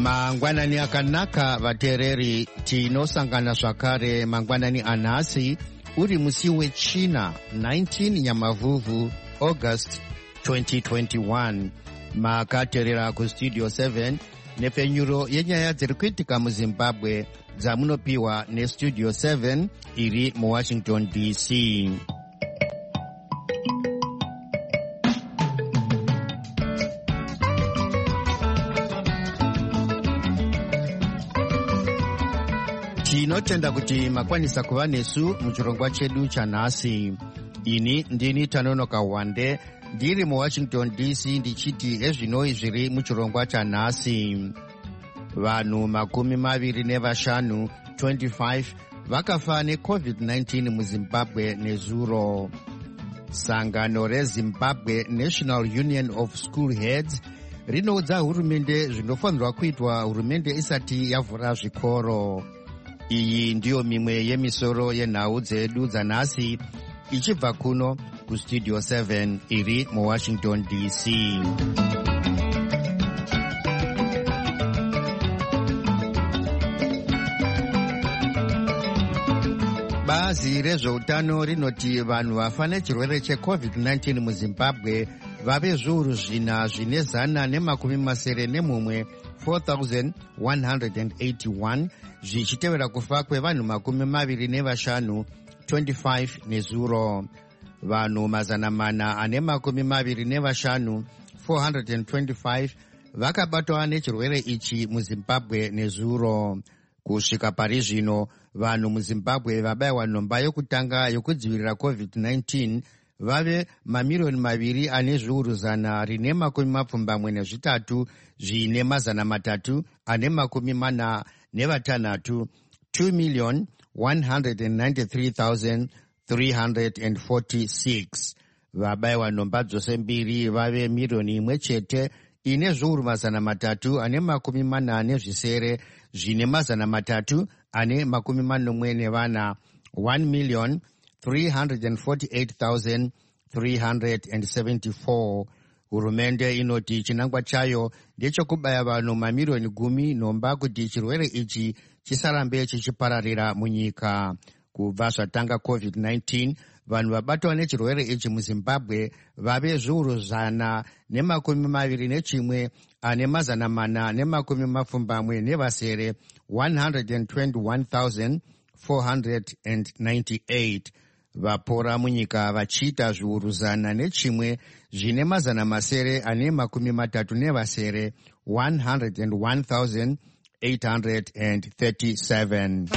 Mangwanani akanaka vateereri, tinosangana zvakare mangwanani anhasi uri musi wechina 19 Nyamavhuvhu August 2021. Makateerera kustudio 7 nepfenyuro yenyaya dziri kuitika muZimbabwe dzamunopiwa nestudio 7 iri muWashington DC. Tinotenda kuti makwanisa kuva nesu muchirongwa chedu chanhasi. Ini ndini Tanonoka Wande, ndiri muWashington DC ndichiti ezvinoi zviri muchirongwa chanhasi. Vanhu 25 25 vakafa neCovid-19 muZimbabwe nezuro. Sangano reZimbabwe National Union of School Heads rinoudza hurumende zvinofanirwa kuitwa hurumende isati yavhura zvikoro. Iyi ndiyo mimwe yemisoro yenhau dzedu dzanhasi ichibva kuno kustudio 7 iri muWashington DC. Bazi rezveutano rinoti vanhu vafa nechirwere cheCovid-19 muZimbabwe vave zviuru zvina zvine 191 4,181 zvichitevera kufa kwevanhu 25 nezuro. Vanhu 425 425 vakabatwa nechirwere ichi muZimbabwe nezuro. Kusvika pari zvino vanhu muZimbabwe vabayiwa nhomba yokutanga yokudzivirira COVID-19 vave 2,143,346 2,193,346. Vabayiwa nhomba dzose mbiri vave 1,340,384 1,348,374. Hurumende inoti chinangwa chayo ndechokubaya vanhu mamirioni 10 nhomba kuti chirwere ichi chisarambe chichipararira munyika. Kubva zvatanga COVID-19, vanhu vabatwa nechirwere ichi muZimbabwe vave zviuru 121 121,498. Vapora munyika vachiita zviuru 101 101,837.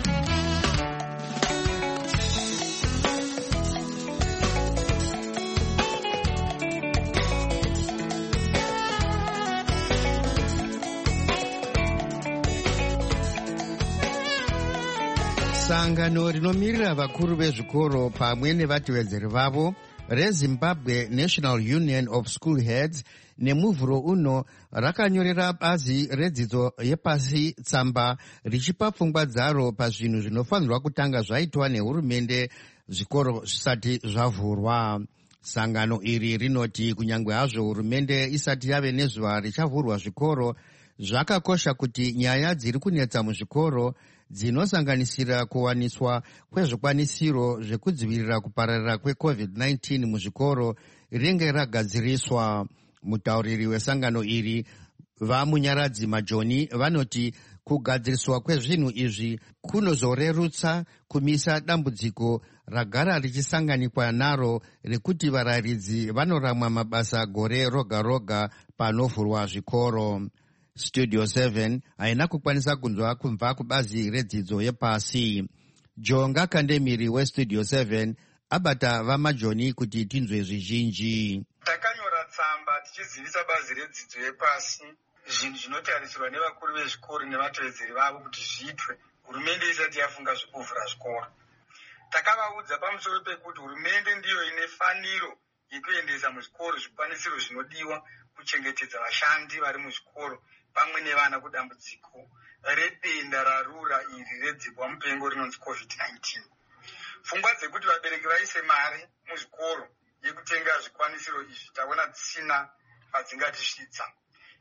Sangano rinomirira vakuru vezvikoro pamwe nevatevedzeri vavo reZimbabwe National Union of School Heads nemuvhuro uno rakanyorera bazi redzidzo yepasi tsamba richipa pfungwa dzaro pazvinhu zvinofanirwa kutanga zvaitwa nehurumende zvikoro zvisati zvavhurwa. Sangano iri rinoti kunyange hazvo hurumende isati yave nezuva richavhurwa zvikoro, zvakakosha kuti nyaya dziri kunetsa muzvikoro dzinosanganisira kuwaniswa kwezvikwanisiro zvekudzivirira kupararira kweCovid-19 muzvikoro ringe ragadziriswa. Mutauriri wesangano iri vamunyaradzi Majoni vanoti kugadziriswa kwezvinhu izvi kunozorerutsa kumisa dambudziko ragara richisanganikwa naro rekuti varayiridzi vanoramwa mabasa gore roga roga panovhurwa zvikoro. Studio 7 haina kukwanisa kunzwa kubva kubazi redzidzo yepasi. Jonga Kandemiri weStudio 7 abata vaMajoni kuti tinzwe zvizhinji. Takanyora tsamba tichizivisa bazi redzidzo yepasi zvinhu zvinotarisirwa nevakuru vezvikoro nevatevedzeri vavo kuti zviitwe hurumende isati yafunga zvekuvhura zvikoro. Takavaudza pamusoro pekuti hurumende ndiyo ine faniro yekuendesa muzvikoro zvikwanisiro zvinodiwa kuchengetedza vashandi vari muzvikoro pamwe nevana kudambudziko redenda rarura iri redzihwa mupengo rinonzi COVID-19. Pfungwa dzekuti vabereki vaise mari muzvikoro yekutenga zvikwanisiro izvi taona dzisina padzingatisvitsa.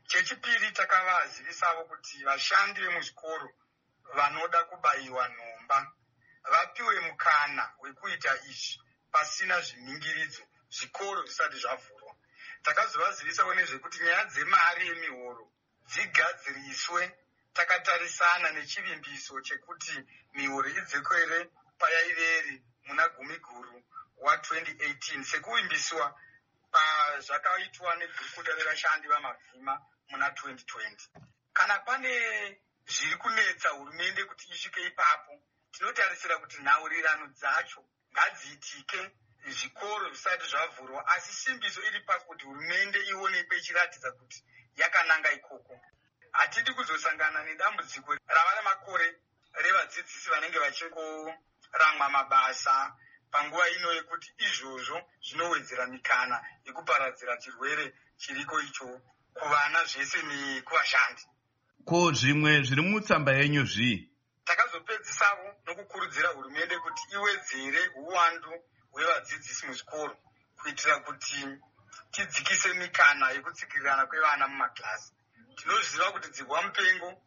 Chechipiri takavazivisavo kuti vashandi vemuzvikoro vanoda kubayiwa nhomba vapiwe mukana wekuita izvi pasina zviningiridzo zvikoro zvisati zvavhurwa. Takazovazivisawo nezvekuti nyaya dzemari yemihoro dzigadziriswe takatarisana nechivimbiso chekuti mihoro idzokere payaiveri muna gumiguru wa2018 sekuvimbiswa pazvakaitwa negurukuta revashandi vamavhima muna 2020. Kana pane zviri kunetsa hurumende kuti isvike ipapo, tinotarisira kuti nhaurirano dzacho ngadziitike zvikoro zvisati zvavhurwa, asi simbiso iri pakuti hurumende ionekwe ichiratidza kuti yakananga ikoko. Hatidi kuzosangana nedambudziko rava nemakore revadzidzisi vanenge vachingoramwa mabasa panguva ino yekuti izvozvo zvinowedzera mikana yekuparadzira chirwere chiriko icho kuvana zvese nekuvashandi. Ko zvimwe zviri mutsamba yenyu zvii? Takazopedzisavo nokukurudzira hurumende kuti iwedzere uwandu hwevadzidzisi muzvikoro kuitira kuti tidzikise mikana yekutsikirirana kwevana mumakilasi. Tinoziva kuti dzihwamupengo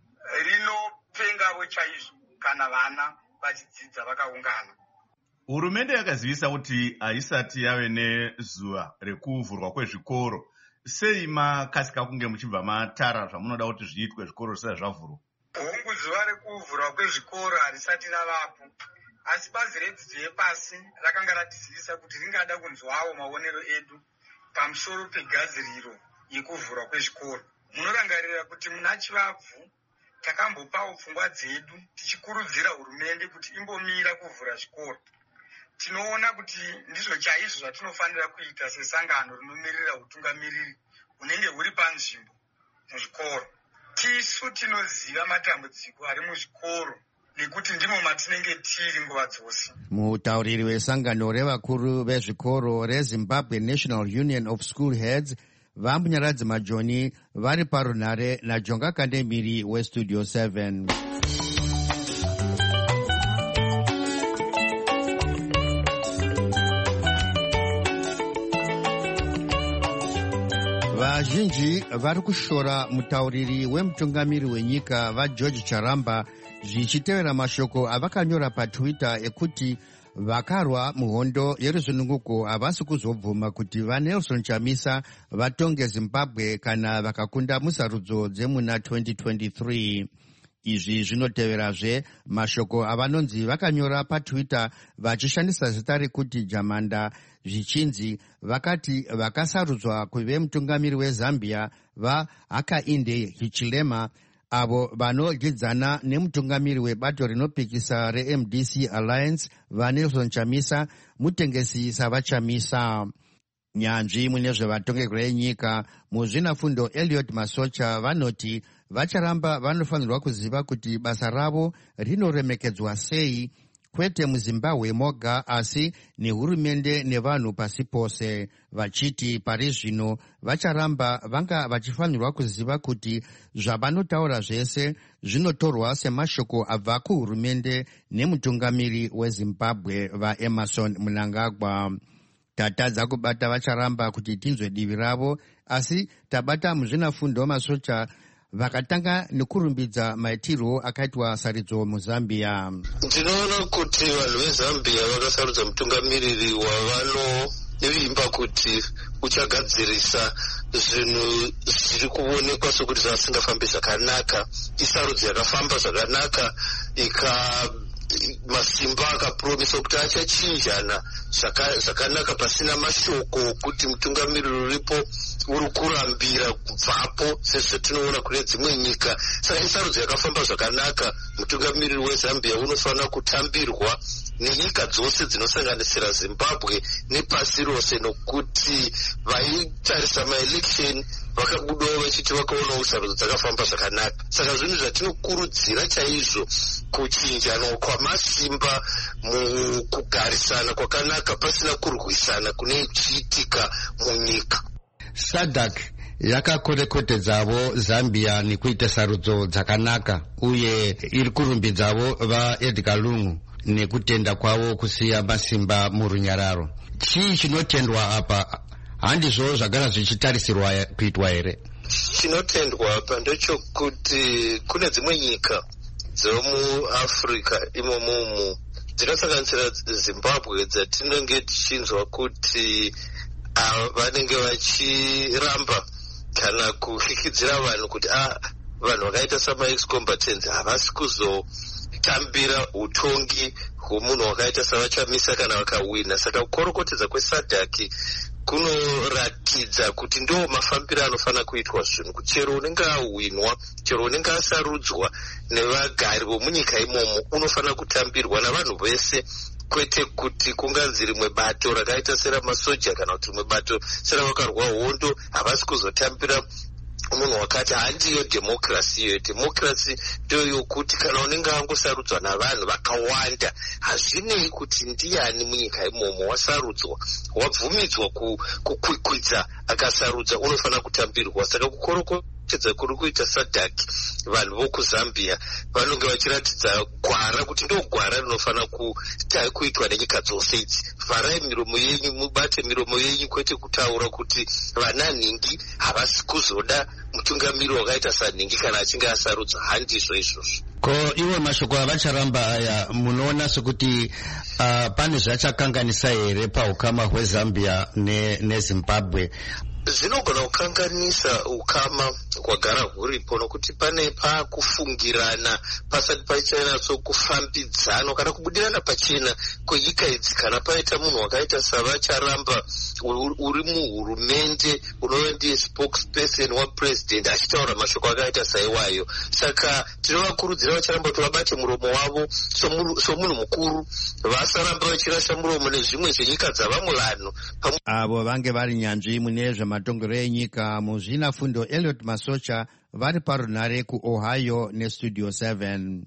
rinopengavo chaizvo kana vana vachidzidza vakaungana. Hurumende yakazivisa kuti haisati yave nezuva rekuvhurwa kwezvikoro. Sei makasika kunge muchibva matara zvamunoda kuti zviitwe zvikoro zvisati zvavhurwa? Hongu zuva rekuvhurwa kwezvikoro harisati ravapo, asi bazi redzidzo yepasi rakanga ratizivisa kuti ringada kunzwawo maonero edu pamusoro pegadziriro yekuvhurwa kwezvikoro. Munorangarira kuti muna Chivabvu takambopawo pfungwa dzedu tichikurudzira hurumende kuti imbomira kuvhura zvikoro. Tinoona kuti ndizvo chaizvo zvatinofanira kuita sesangano rinomirira utungamiriri unenge huri panzvimbo muzvikoro. Tisu tinoziva matambudziko ari muzvikoro nekuti ndimo matinenge tiri nguva dzose. Mutauriri wesangano revakuru vezvikoro reZimbabwe National Union of School Heads Vampunyaradzi Majoni vari parunhare naJonga Kandemiri weStudio 7. Vazhinji vari kushora mutauriri wemutungamiri wenyika vaGeorge Charamba zvichitevera mashoko avakanyora paTwitter ekuti vakarwa muhondo yeruzununguko havasi kuzobvuma kuti vaNelson Chamisa vatonge Zimbabwe kana vakakunda musarudzo dzemuna 2023. Izvi zvinoteverazve mashoko avanonzi vakanyora paTwitter vachishandisa zita rekuti Jamanda zvichinzi vakati vakasarudzwa kuve mutungamiri weZambia vaHakainde Hichilema avo vanodyidzana nemutungamiri webato rinopikisa reMDC Alliance vaNelson Chamisa mutengesi SavaChamisa. Nyanzvi mune zvevatongerwa enyika muzvinafundo Elliot Masocha vanoti vacharamba vanofanirwa kuziva kuti basa ravo rinoremekedzwa sei, kwete muZimbabwe moga asi nehurumende nevanhu pasi pose. Vachiti pari zvino vacharamba vanga vachifanirwa kuziva kuti zvavanotaura zvese zvinotorwa semashoko abva kuhurumende nemutungamiri weZimbabwe vaEmerson Mnangagwa. Tatadza kubata vacharamba kuti tinzwe divi ravo, asi tabata muzvinafundo Masocha vakatanga nekurumbidza maitirwo akaitwa sarudzo muZambia. Ndinoona kuti vanhu veZambia vakasarudza mutungamiriri wavanovimba kuti uchagadzirisa zvinhu zviri kuonekwa sokuti zvasingafambi zvakanaka. Isarudzo yakafamba zvakanaka, masimba akapromisa kuti achachinjana zvakanaka pasina mashoko okuti mutungamiriri uripo uri kurambira kubvapo sezvatinoona kune dzimwe nyika. Saka isarudzo yakafamba zvakanaka. Mutungamiriri weZambia unofanira kutambirwa nenyika dzose dzinosanganisira Zimbabwe nepasi rose, nokuti vaitarisa maelection vakabudawo vachiti vakaonawo sarudzo dzakafamba zvakanaka. Saka zvinhu zvatinokurudzira chaizvo kuchinjanwa kwamasimba mukugarisana kwakanaka pasina kurwisana kune kuchiitika munyika. SADC yakakorekwetedzavo Zambia nekuita sarudzo dzakanaka uye iri kurumbidzavo vaEdgar Lungu nekutenda kwavo kusiya masimba murunyararo. Chii chinotendwa apa? Handizvo zvagara zvichitarisirwa kuitwa here? Chinotendwa apa ndechokuti kune dzimwe nyika dzemuAfrica imomo dzinosanganisira Zimbabwe dzatinenge tichinzwa kuti vanenge vachiramba kana kuhikidzira vanhu kuti vanhu vakaita sama-ex-combatants havasi kuzotambira utongi hwomunhu wakaita savachamisa kana vakawina. Saka kukorokotedza kwesadhaki kunoratidza kuti ndo mafambiro anofanira kuitwa zvinhu, kuti chero unenge awinwa, chero unenge asarudzwa nevagari vomunyika imomo unofanira kutambirwa navanhu vese, kwete kuti kunganzi rimwe bato rakaita seramasoja kana kuti rimwe bato seravakarwa hondo havasi kuzotambira munhu wakati handiyo dhemokirasi. Iyo dhemokirasi ndoyokuti kana unenge angosarudzwa navanhu vakawanda, hazvinei kuti ndiani munyika imomo, wasarudzwa, wabvumidzwa kukwikwidza akasarudza, unofanira kutambirwa. Saka kukorokotedza kuri kuita sadhaki, vanhu vokuzambia vanonge vachiratidza gwara kuti ndo gwara rinofanira kuitwa nenyika dzose idzi. Vharai miromo yenyu, mubate miromo yenyu, kwete kutaura kuti vananhingi havasi kuzoda mutungamiri wakaita sanhingi kana achinge asarudzwa. Handizvo izvozvo. Ko iwe mashoko avacharamba aya munoona sekuti pane zvachakanganisa here paukama hweZambia neZimbabwe? Zvinogona kukanganisa ukama hwagara huripo, nokuti pane pakufungirana pasati pachanatso kufambidzana kana kubudirana pachena kwenyika idzi. Kana paita munhu wakaita savacharamba uri muhurumende unova ndiye spokesperson wapresident achitaura mashoko akaita saiwayo. Saka tinovakurudzira vacharamba kuti vabate muromo wavo somunhu mukuru, vasaramba vachirasha muromo nezvimwe zvenyika dzavamwe vanhu. Avo vange vari nyanzvi mune zvematongero enyika muzvina fundo Elliot Masocha vari parunhare kuOhio neStudio 7.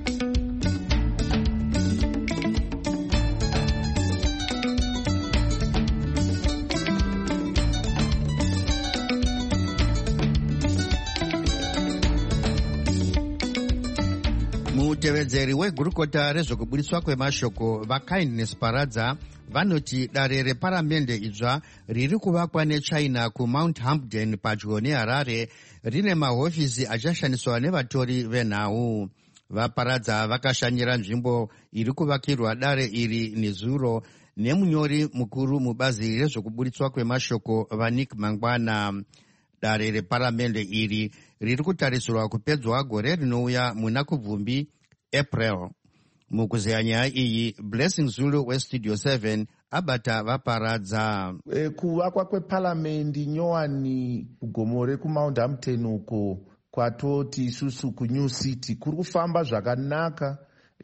Mutevedzeri wegurukota rezvokubudiswa kwemashoko vaKindness Paradza vanoti dare reparamende idzva riri kuvakwa neChina kuMount Hampden padyo neHarare rine mahofisi achashandiswa nevatori venhau. Vaparadza vakashanyira nzvimbo iri kuvakirwa dare iri nezuro nemunyori mukuru mubazi rezvokubudiswa kwemashoko vaNick Mangwana. Dare reparamende iri riri kutarisirwa kupedzwa gore rinouya muna kubvumbi April. Mukuzeya nyaya iyi Blessing Zulu weStudio 7 abata vaparadza. Kuvakwa kweparamendi nyowani kugomo rekumount Hampton uko kwatoti isusu kuNew City kuri kufamba zvakanaka,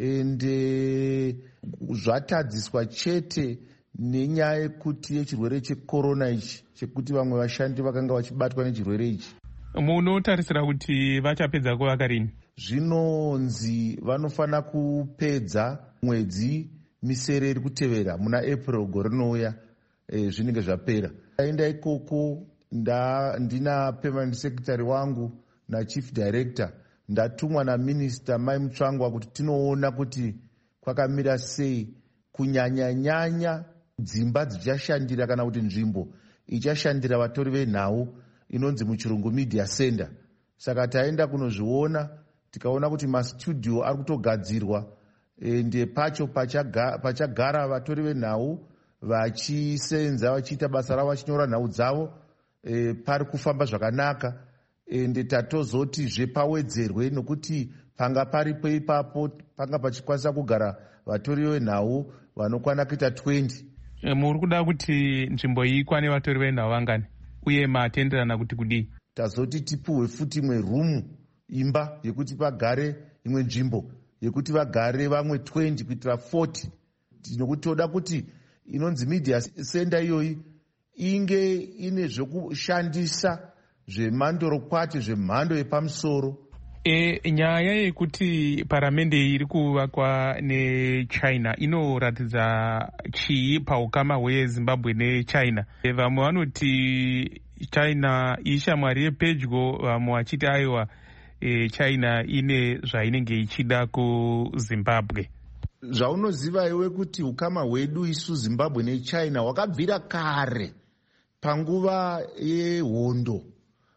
ende zvatadziswa chete nenyaya yekuti yechirwere chekorona ichi, chekuti vamwe vashandi vakanga vachibatwa nechirwere ichi. Munotarisira kuti vachapedza kuvaka rini? Zvinonzi vanofanira kupedza mwedzi misere iri kutevera muna April gore rinouya, zvinenge zvapera. Aenda ikoko ndina permanent secretary wangu na chief director, ndatumwa naMinista Mai Mutsvangwa kuti tinoona kuti kwakamira sei, kunyanya dzimba dzichashandira kana kuti nzvimbo ichashandira vatori venhau inonzi muchirungu media center. Saka taenda kunozviona tikaona kuti mastudio ari kutogadzirwa, ende pacho pachagara vatori venhau vachisenza vachiita basa ravo vachinyora nhau dzavo, pari kufamba zvakanaka. Ende tatozoti zvepawedzerwe nokuti panga paripo ipapo panga pachikwanisa kugara vatori venhau vanokwana kuita 20. Muri kuda kuti nzvimbo iyi ikwane vatori venhau vangani uye matenderana kuti kudii? Tazoti tipuhwe futi imwe rumu, imba yekuti pagare imwe nzvimbo yekuti vagare vamwe 20 kuitira 40. Nokuti toda kuti inonzi media center iyoyi inge ine zvekushandisa zvemandorokwati zvemhando yepamusoro. Nyaya yekuti paramende iri kuvakwa neChina inoratidza chii paukama hweZimbabwe neChina? Vamwe vanoti China ishamwari yepedyo, vamwe vachiti aiwa China ine zvainenge ichida kuZimbabwe. Zvaunoziva iwe kuti ukama hwedu isu Zimbabwe neChina hwakabvira kare panguva yehondo.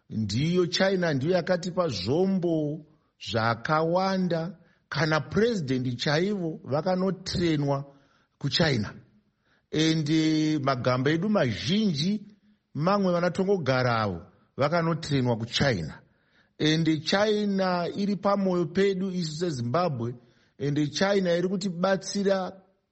China ndiyo yakatipa zvombo zvakawanda. Kana president chaivo vakanotrenwa kuchina, ende magamba edu mazhinji mamwe vanatongogarawo vakanotrenwa kuchina, ende China iri pamwoyo pedu isu seZimbabwe, ende China iri kutibatsira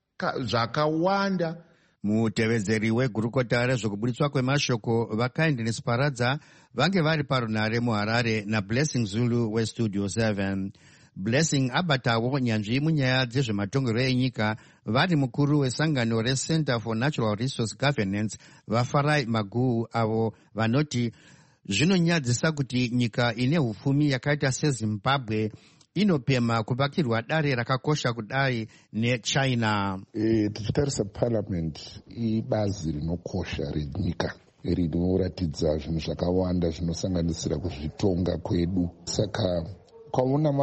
zvakawanda. Mutevedzeri wegurukota rezvokubudiswa kwemashoko vakaindini Siparadza vange vari parunhare muHarare naBlessing Zulu weStudio 7. Blessing abatawo nyanzvi munyaya dzezvematongerwo enyika vari mukuru wesangano reCenter for Natural Resource Governance vaFarai Maguhu, avo vanoti zvinonyadzisa kuti nyika ine hupfumi yakaita seZimbabwe inopema kuvakirwa dare rakakosha kudai neChina. Tichitarisa parliament ibazi rinokosha renyika rinoratidza zvinhu zvakawanda zvinosanganisira kuzvitonga kwedu. Saka kwaona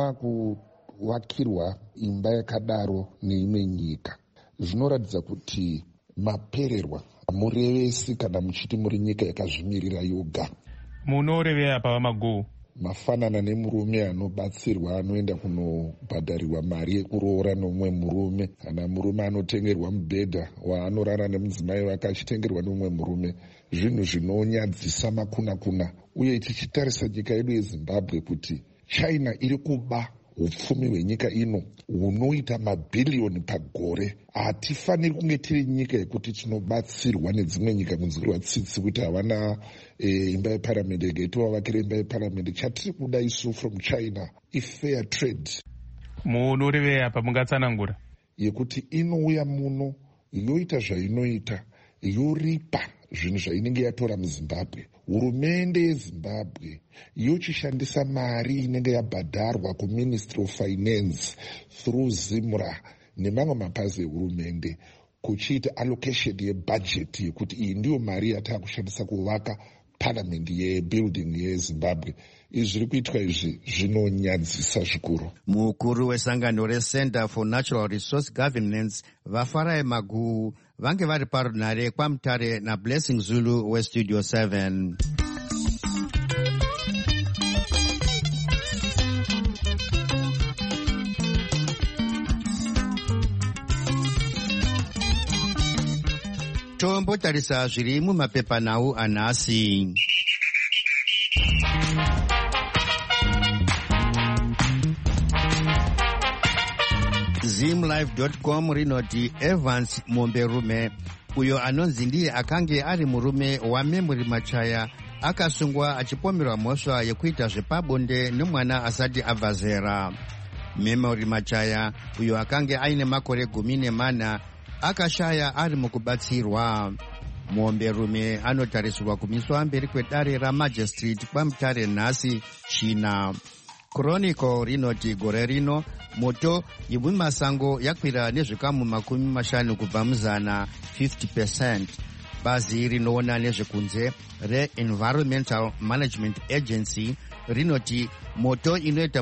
makuvakirwa imba yakadaro neimwe nyika zvinoratidza kuti mapererwa murevesi kana muchiti muri nyika yakazvimirira yoga. Munorevera pa Maguhu mafanana nemurume anobatsirwa anoenda kunobhadharirwa mari yekuroora nomumwe murume, kana murume anotengerwa mubhedha waanorara nemudzimai wake achitengerwa nomumwe murume. Zvinhu zvinonyadzisa makuna uye tichitarisa nyika yedu yeZimbabwe kuti China iri kuba hupfumi hwenyika ino hunoita mabhiliyoni pagore. Hatifaniri kunge tiri nyika yekuti tinobatsirwa nedzimwe nyika kunzwirwa tsitsi kuti havana imba yeparamende ikaitowavakira imba yeparamende. Chatiri kuda isu from China ifair trade. Munorevera pamungatsanangura yekuti inouya muno yoita zvainoita, yoripa zvinhu zvainenge yatora muZimbabwe. Hurumende yeZimbabwe yochishandisa mari inenge yabhadharwa kuMinistry of Finance through ZIMRA nemamwe mapazi ehurumende kuchiita allocation yebudget yekuti iyi ndiyo mari yatava kushandisa kuvaka parliament yebuilding yeZimbabwe. Izvi zviri kuitwa izvi zvinonyadzisa zvikuru. Mukuru wesangano reCenter for Natural Resource Governance vaFarai Maguhu vange vari parunhare kwaMutare naBlessing Zulu weStudio 7. Tombotarisa zviri mumapepanhau anhasi. Zimlive.com rinoti Evans Momberume, uyo anonzi ndiye akange ari murume waMemory Machaya, akasungwa achipomerwa mhosva yekuita zvepabonde nemwana asati abva zera. Memory Machaya, uyo akange aine makore 14, akashaya ari mukubatsirwa. Momberume anotarisirwa kumiswa mberi kwedare raMagistrate kwaMutare nhasi China. Chronicle rinoti gore rino moto yemumasango yakwira nezvikamu 50 kubva muzana 50%. Bazi rinoona nezvekunze reEnvironmental Management Agency rinoti moto inoita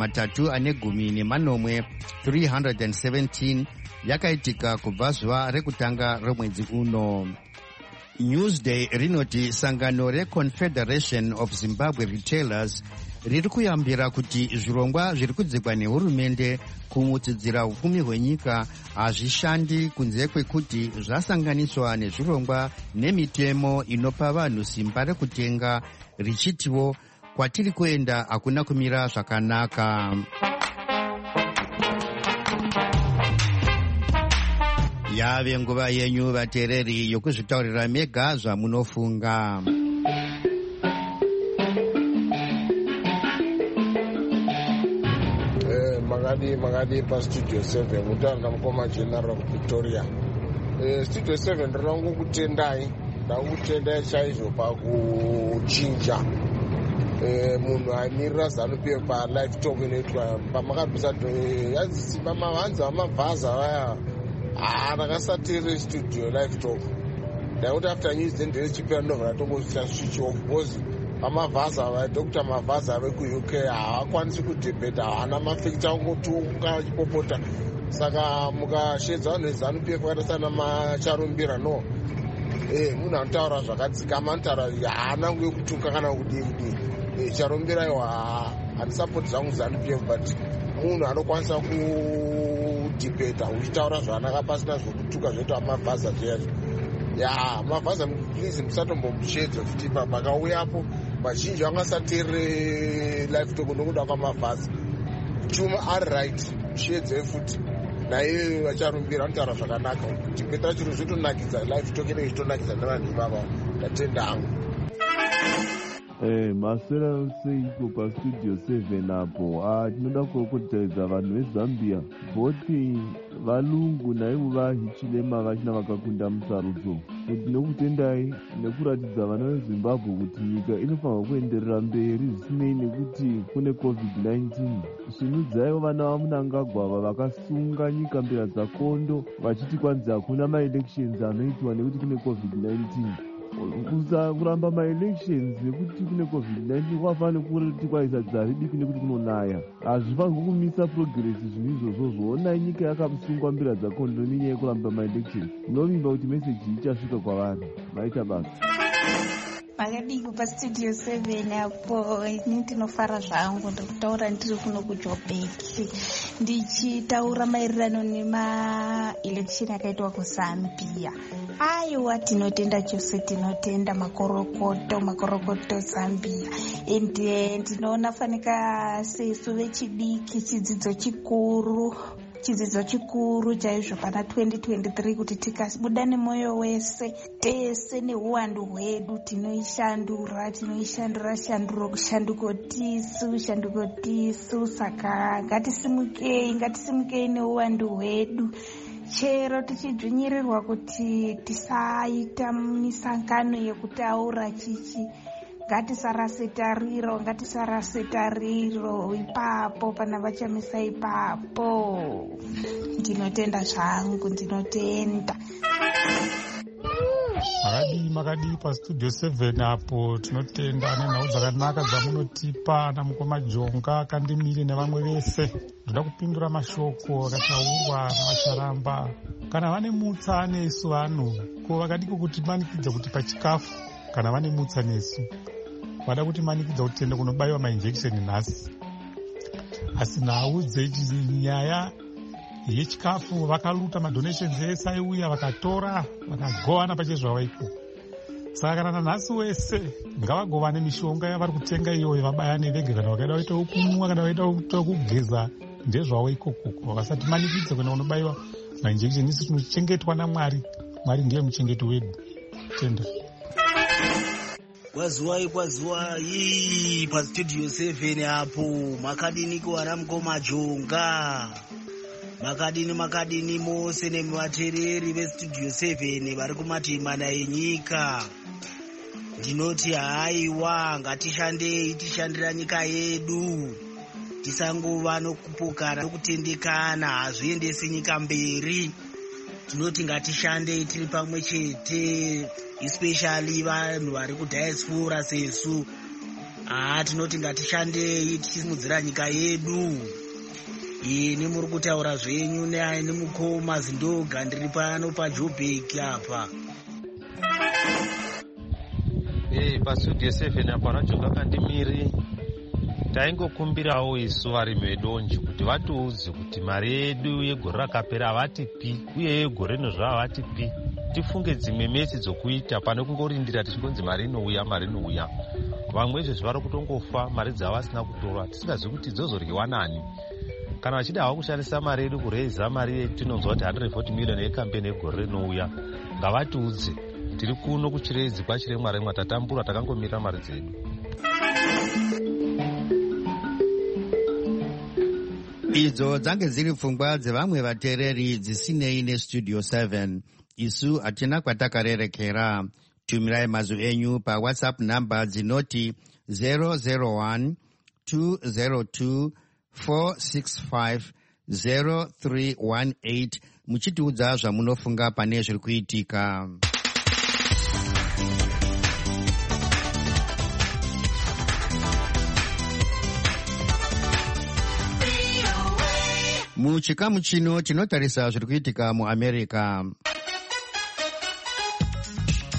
310 317 yakaitika kubva zuva rekutanga romwedzi uno. Newsday rinoti sangano reConfederation of Zimbabwe Retailers riri kuyambira kuti zvirongwa zviri kudzikwa nehurumende kumutsidzira hupfumi hwenyika hazvishandi kunze kwekuti zvasanganiswa nezvirongwa nemitemo inopa vanhu simba rekutenga, richitiwo kwatiri kuenda hakuna kumira zvakanaka. Yave nguva yenyu vateereri yokuzvitaurira mega zvamunofunga. Magadi pa Studio 7 mutanda mukoma General Victoria. Studio 7 ndinongo kutendai chaizvo pakuchinja munhu amirira ZANU-PF pa-live talk inoitwa pamakabvisa yazisimba mavanza vamabvaza vaya ndakasatiri studio live talk ndaikuti after news then ndirichipera ndobva ndatongosvika switch off because vamavhaza vaDr Mavhaza vekuuk havakwanisi kudhebheta, havana mafekta angotunga achipopota. Saka mukashedza vanhu veZANU-PF vakaita sana macharumbira no munhu anotaura zvakadzikama, anotaura haana nguye kutuka kana kudii charombiraiwa handisapoti zvangu ZANU-PF, but munhu anokwanisa kudhibheta uchitaura zvakanaka pasina zvokutuka zvoita mavhaza zviyazvo. Mavhaza please musatombomushedza futi makauyapo mazhinji vangasateerere live talk nokuda kwamavhaza. Chuma ari right, mushedze futi naye vacharumbira anotaura zvakanaka kudhibheta chiro zvotonakidza live talk inenge zvitonakidza nevanhu ivava. Ndatenda hangu. Maswera seiko pastudio 7 apo tinoda kuokotedza vanhu veZambia voti valungu naivo vahichilema vachina vakakunda musarudzo kuti nekutendai nekuratidza vana veZimbabwe kuti nyika inofanirwa kuenderera mberi zvisinei nekuti kune COVID-19. Svinudzaiwo vana vaMunangagwa ava vakasunga nyika mbera dzakondo vachiti kwanzi hakuna maelections anoitwa nekuti kune COVID-19. Kuramba maelections nekuti kune COVID-19 kwafanira kuti kwaisa dzaridiki nekuti kunonaya. Hazvifanirwi kumisa progress zvinhu izvozvo. Onai nyika yakasungwa mbira dzakondo nenyaya yekuramba maelections. Ndinovimba kuti meseji ichasvika kwavari. Maita basa. Makadiko pastudio 7 apo ini ndinofara zvangu ndikutaura ndiri kuno kuJoburg ndichitaura maererano nemaelection akaitwa kuZambia. Aiwa, tinotenda chose, tinotenda makorokoto Zambia. Ende ndinoona fanika sesu vechidiki chidzidzo chikuru chaizvo pana 2023 kuti tikabuda nemoyo wese tese neuwandu hwedu tinoishandura shanduko tisu. Saka ngatisimukei neuwandu hwedu, chero tichidzvinyirirwa kuti tisaita misangano yekutaura chichi. Ngatisarase tariro ipapo pana vachamisa ipapo. Ndinotenda zvangu, ndinotenda. Makadi pastudio 7 apo tinotenda nenhau dzakanaka dzamunotipa ana Mukoma Jonga Kandimire nevamwe vese. Ndoda kupindura mashoko akataurwa naVacharamba. Kana vane mutsa nesu vanhu ko vakadiko kuti manikidza kuti pachikafu, kana vane mutsa nesu vada kuti manikidza kuti tiende kunobayiwa mainjection nhasi. Asi nhau dzenyaya yechikafu vakaluta madonations ese aiuya vakatora vakagovana pachezvavaiko. Saka kana nanhasi wese ngavagovane mishonga yavari kutenga iyoyo vabayane vega, kana vakaida kuita ukumwa kana vaida kuita kugeza ndezvavo ikoko. Vakasati manikidza kuenda kunobayiwa mainjection. Isi tinochengetwa naMwari. Mwari ndiye muchengeti wedu. Tenda. Kwazuwai pastudio 7 apo makadini kuwana Mukoma Jonga. Makadini mose nevateereri vestudio 7 vari kumatimana enyika. Ndinoti haiwa, ngatishandei tishandira nyika yedu. Tisangova nokupokana nokutendekana, hazviendesi nyika mberi. Tinoti ngatishandei tiri pamwe chete, especially vanhu vari kudiaspora sesu. Tinoti ngatishandei tichisimudzira nyika yedu. Ini muri kutaura zvenyu neaini Mukoma Zindoga, ndiri pano paJoburg apa. Pastudio 7 apa Jonga Kandimire taingokumbirawo isu varimi vedonje kuti vatiudze kuti mari yedu yegore rakapera havatipi, uye yegore rinozva havatipi. Tifunge dzimwe mesi dzokuita pane kungorindira tichingonzi mari inouya. Vamwe izvezvi vari kutongofa mari dzavo vasina kutora, tisingazivi kuti dzozoryiwa nani. Kana vachida havo kushandisa mari yedu kureza mari yedu tinonzwa kuti 140 million yekambeni yegore rinouya, ngavatiudze. Tiri kuno kuchiredzi kwachiremwa remwa tatambura, takangomirira mari dzedu. Idzo dzange dziri pfungwa dzevamwe vateereri dzisinei nestudio 7. Isu hatina kwatakarerekera. Tumirai mazwi enyu paWhatsApp namba dzinoti 001 202 465 0318 muchitiudza zvamunofunga pane zviri kuitika. Muchikamu chino tinotarisa zviri kuitika muAmerica.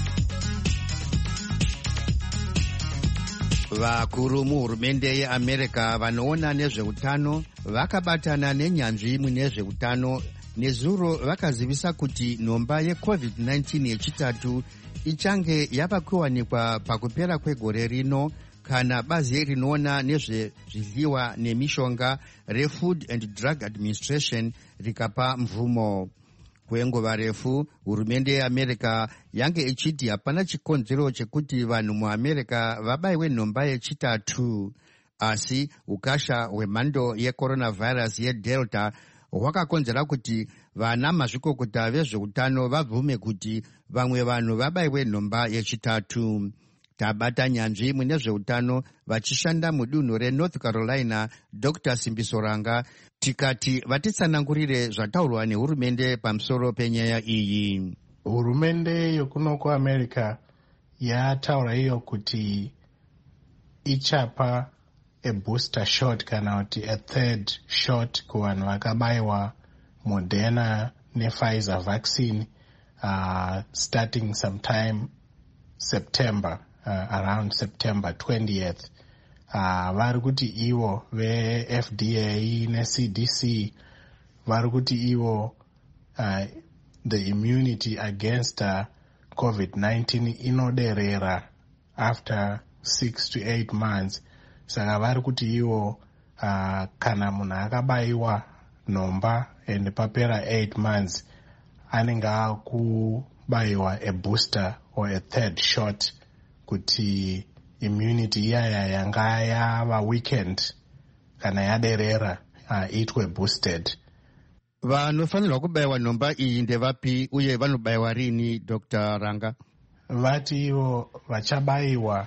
Vakuru muhurumende yeAmerica vanoona nezveutano vakabatana nenyanzvi munezveutano nezuro vakazivisa kuti nhomba yeCovid-19 yechitatu ichange yava kuwanikwa pakupera kwegore rino kana bazi rinoona nezvezvidyiwa nemishonga reFood and Drug Administration rikapa mvumo. Kwenguva refu hurumende yeAmerica yange ichiti hapana chikonzero chekuti vanhu muAmerica vabayiwe nhomba yechitatu, asi ukasha hwemhando yecoronavirus yeDelta hwakakonzera kuti vana mazvikokota vezveutano vabvume kuti vamwe vanhu vabayiwe nhomba yechitatu. Tabata nyanzvi mune zveutano vachishanda mudunhu reNorth Carolina, Dr. Simbiso Ranga, tikati vatitsanangurire zvataurwa nehurumende pamusoro penyaya iyi. Hurumende yokuno kuAmerica yataura iyo kuti ichapa a booster shot kana kuti a third shot kuvanhu vakabayiwa Moderna nePfizer vaccine starting sometime September, around September 20th. Vari kuti ivo veFDA neCDC vari kuti ivo the immunity against COVID-19 inoderera after 6 to 8 months. Saka vari kuti ivo kana munhu akabayiwa nhomba and papera 8 months anenge akubayiwa a booster or a third shot kuti immunity iyaya yanga yava weekend kana yaderera itwe boosted. Vanofanirwa kubayiwa nhomba iyi ndevapi uye vanobayiwa rini, Dr. Ranga? Vati ivo vachabayiwa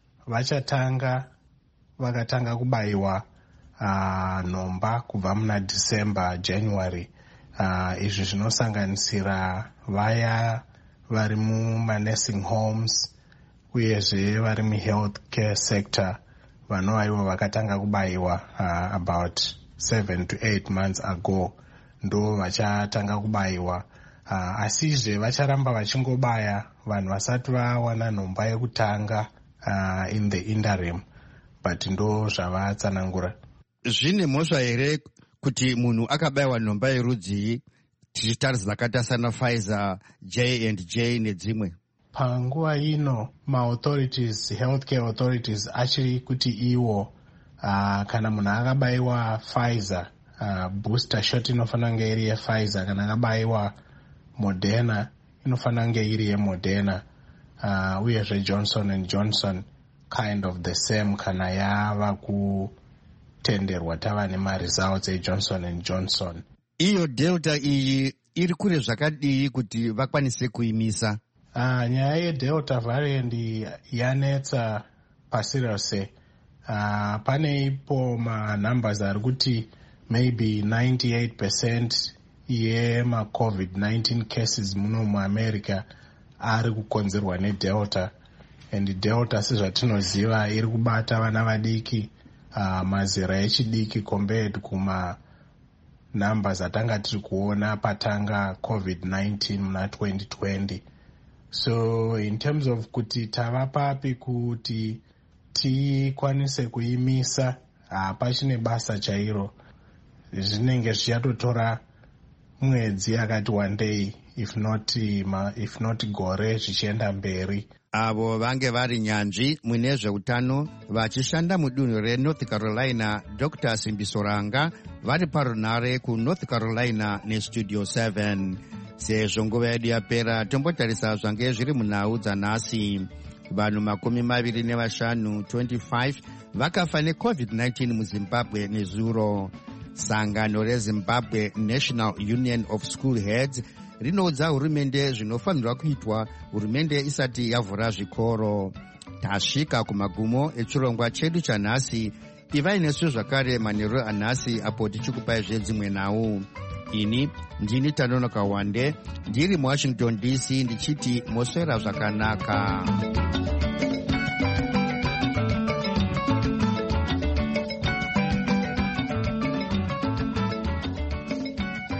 vakatanga kubayiwa nhomba kubva muna December, January. Izvi zvinosanganisira vaya vari mumanursing homes uyezve vari muhealth care sector vanova ivo vakatanga kubayiwa about 7 to 8 months ago ndo vachatanga kubayiwa. Asizve vacharamba vachingobaya vanhu vasati vawana nhomba yekutanga in the interim, but ndo zvavatsanangura. Zvine mhosva here kuti munhu akabayiwa nhomba yerudzi tichitarisa dzakaita sana Pfizer, J&J nedzimwe? Panguva ino maauthorities, healthcare authorities achiri kuti iwo kana munhu akabayiwa Pfizer, booster shot inofanira kunge iri yePfizer, kana akabayiwa Moderna inofanira kunge iri yeModerna, uyezve Johnson and Johnson kind of the same kana yava kutenderwa tava nemaresults eJohnson and Johnson. Iyo Delta iyi iri kure zvakadii kuti vakwanise kuimisa? Nyaya yeDelta variant yanetsa pasi rose. Pane ipo manumbers ari kuti maybe 98% yema-COVID-19 cases muno muAmerica ari kukonzerwa neDelta. And Delta sezvatinoziva iri kubata vana vadiki, mazera echidiki compared kuma numbers atanga tiri kuona patanga COVID-19 muna 2020. So in terms of kuti tava papi kuti tikwanise kuimisa, pachine basa chairo. Zvinenge zvichatotora mwedzi akati one day, if not gore zvichienda mberi. Avo vange vari nyanzvi mune zveutano vachishanda mudunhu reNorth Carolina, Dr. Simbiso Ranga, vari parunare kuNorth Carolina neStudio 7. Sezvo nguva yedu yapera, tombotarisa zvange zviri munhau dzanhasi. Vanhu 25 25 vakafa neCovid-19 muZimbabwe nezuro. Sangano reZimbabwe National Union of School Heads rinoudza hurumende zvinofanirwa kuitwa hurumende isati yavhura zvikoro. Tasvika kumagumo echirongwa chedu chanhasi. Ivai nesu zvakare manheru anhasi apo tichikupai zvedzimwe nhau. Ini ndini Tanonoka Wande, ndiri muWashington DC, ndichiti moswera zvakanaka.